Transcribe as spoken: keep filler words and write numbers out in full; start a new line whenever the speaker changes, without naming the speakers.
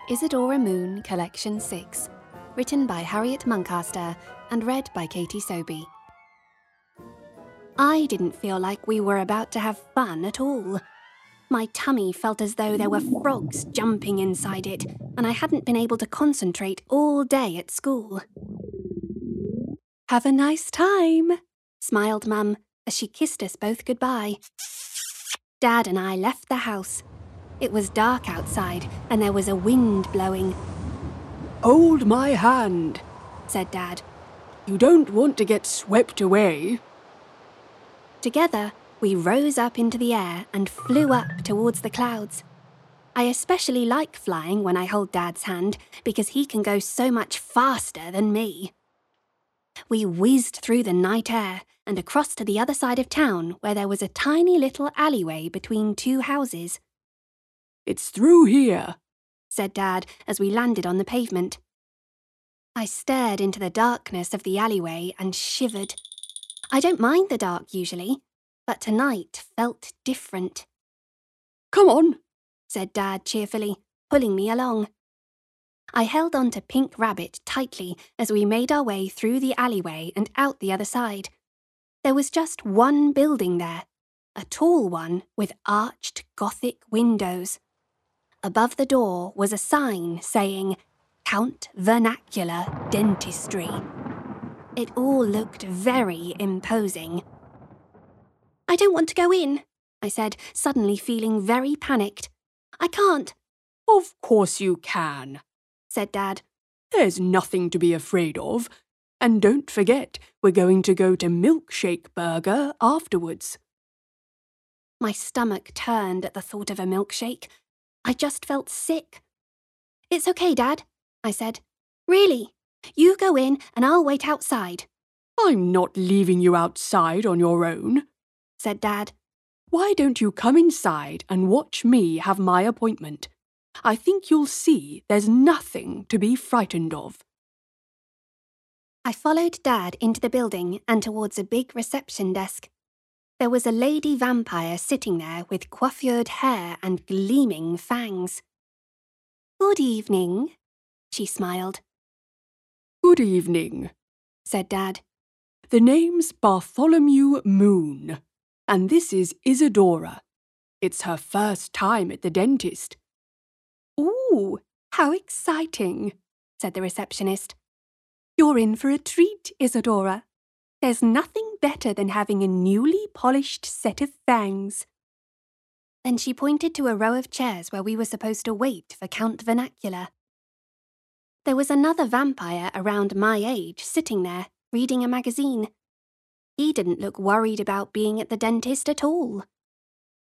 Isadora Moon Collection six, written by Harriet Muncaster and read by Katie Sobey. I didn't feel like we were about to have fun at all. My tummy felt as though there were frogs jumping inside it, and I hadn't been able to concentrate all day at school. "Have a nice time," smiled Mum as she kissed us both goodbye. Dad and I left the house. It was dark outside, and there was a wind blowing.
"Hold my hand,"
said Dad.
"You don't want to get swept away."
Together, we rose up into the air and flew up towards the clouds. I especially like flying when I hold Dad's hand because he can go so much faster than me. We whizzed through the night air and across to the other side of town where there was a tiny little alleyway between two houses.
"It's through here,"
said Dad as we landed on the pavement. I stared into the darkness of the alleyway and shivered. I don't mind the dark usually, but tonight felt different.
"Come on,"
said Dad cheerfully, pulling me along. I held on to Pink Rabbit tightly as we made our way through the alleyway and out the other side. There was just one building there, a tall one with arched Gothic windows. Above the door was a sign saying, "Count Vernacular Dentistry." It all looked very imposing. "I don't want to go in," I said, suddenly feeling very panicked. "I can't."
"Of course you can,"
said Dad.
"There's nothing to be afraid of. And don't forget, we're going to go to Milkshake Burger afterwards."
My stomach turned at the thought of a milkshake. I just felt sick. "It's okay, Dad," I said. "Really. You go in and I'll wait outside."
"I'm not leaving you outside on your own,"
said Dad.
"Why don't you come inside and watch me have my appointment? I think you'll see there's nothing to be frightened of."
I followed Dad into the building and towards a big reception desk. There was a lady vampire sitting there with coiffured hair and gleaming fangs. "Good evening," she smiled.
"Good evening,"
said Dad.
"The name's Bartholomew Moon, and this is Isadora. It's her first time at the dentist."
"Ooh, how exciting," said the receptionist. "You're in for a treat, Isadora. There's nothing better than having a newly polished set of fangs." Then she pointed to a row of chairs where we were supposed to wait for Count Vernacular. There was another vampire around my age sitting there, reading a magazine. He didn't look worried about being at the dentist at all.